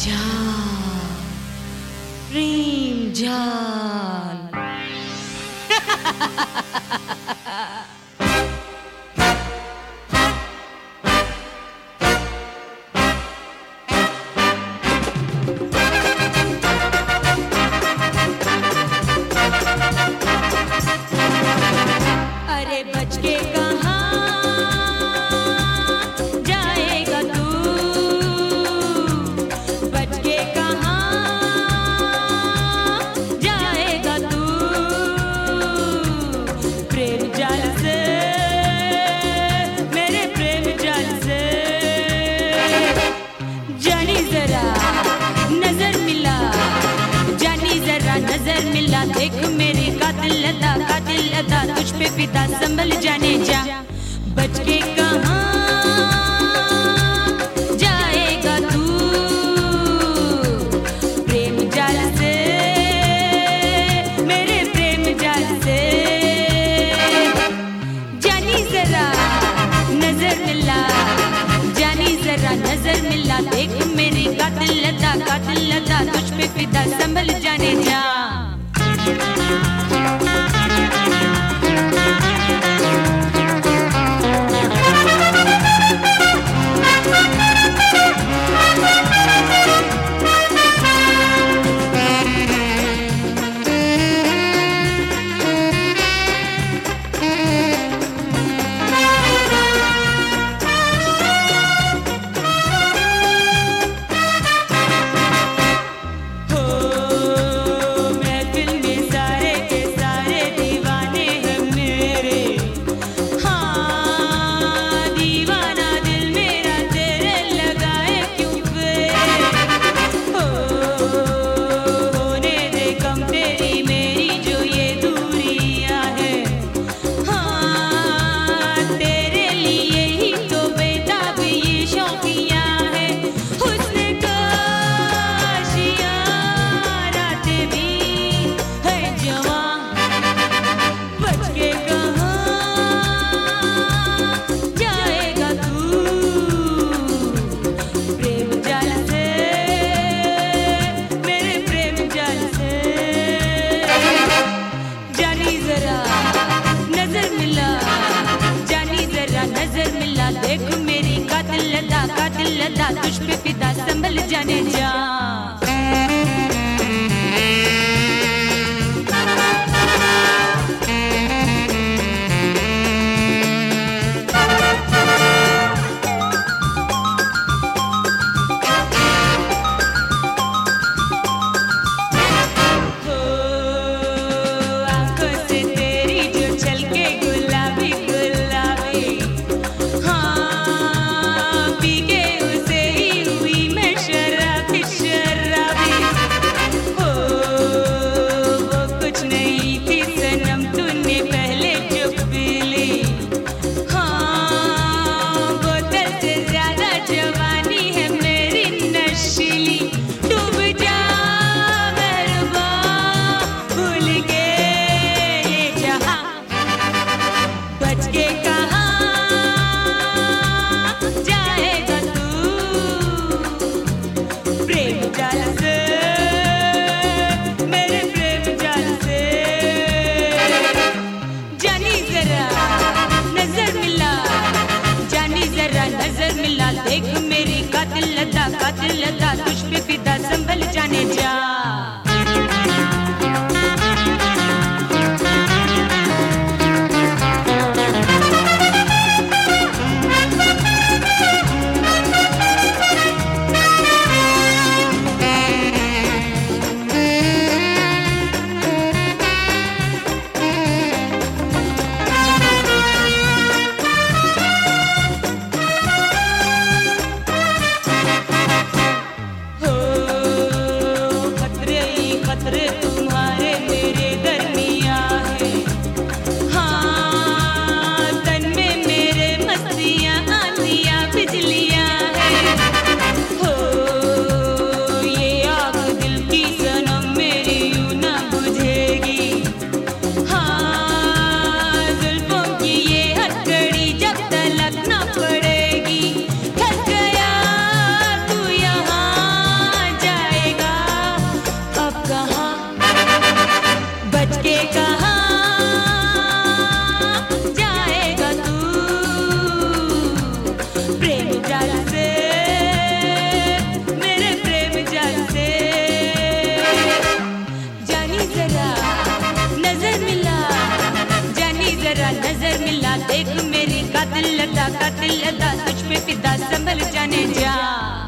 झाल प्रेम झाल। अरे बच के कहाँ जाएगा तू, बच के कहाँ जाएगा तू, प्रेम जाल से, मेरे प्रेम जाल से। जानी जरा नजर मिला, जानी जरा नजर मिला, देख मेरी कातिल अदा तुझ पे फिदा, संभल जाने जा। बच के कहाँ जाएगा तू, प्रेम जाल से, मेरे प्रेम जाल से। जानी जरा नजर मिला, जानी जरा नजर मिला, देख मेरी कातिल अदा तुझ पे फिदा, संभल जाने जा। देख मेरी कातिल अदा तुझ पे फिदा, संभल जाने जा। देख मेरी कातिल अदा तुझ पे फिदा, संभल जाने जा। देख मेरी कातिल अदा तुझ पे फिदा संभल जाने जा।